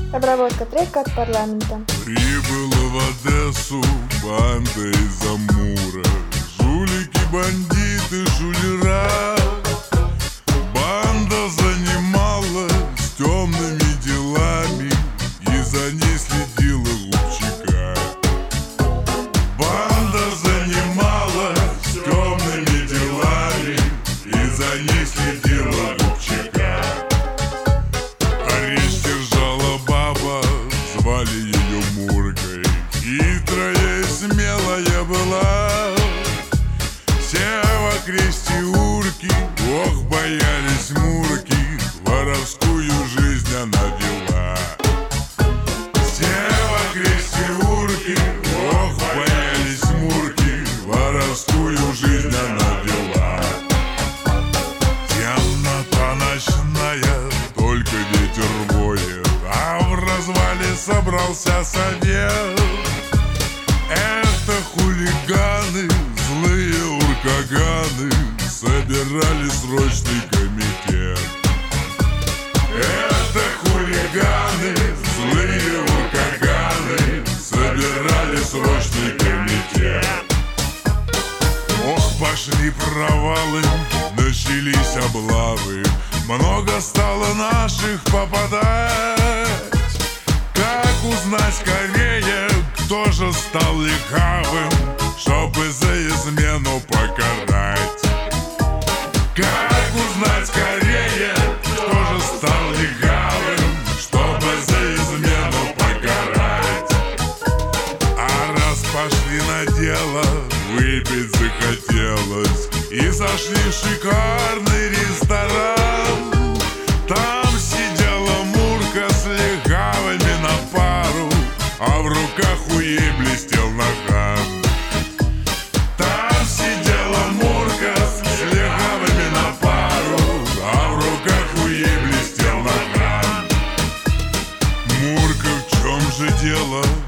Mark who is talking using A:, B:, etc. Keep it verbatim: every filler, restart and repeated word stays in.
A: Обработка трека от парламента.
B: Прибыла в Одессу банда из Амура. Жулики, бандиты, шулера. Банда занималась темными делами, и за ней следила Губчака. Банда занималась темными делами, и за ней следила Губчака. Арест держала баба, звали ее Муркой. Хитрая и смелая была. Все в окресте урки, ох, боялись Мурки, воровскую жизнь она вела. Все в окресте урки, ох, боялись Мурки, воровскую жизнь она вела. Темнота ночная, только ветер воет, а в развале собрался совет. Это хулиганы, злые уркаганы, собирали срочный комитет. Это хулиганы, злые уркаганы, собирали срочный комитет. Ох, пошли провалы, начались облавы, много стало наших попадать. Как узнать скорее, кто же стал легавым, чтобы за измену покарать? Как узнать скорее, кто же стал легавым, чтобы за измену покарать? А раз пошли на дело, выпить захотелось, и зашли в шикарный ресторан. Там сидела Мурка с легавыми на пару, а в руках у ей блестел наган. Там сидела Мурка с легавыми на пару, а в руках у ей блестел наган. Мурка, в чем же дело?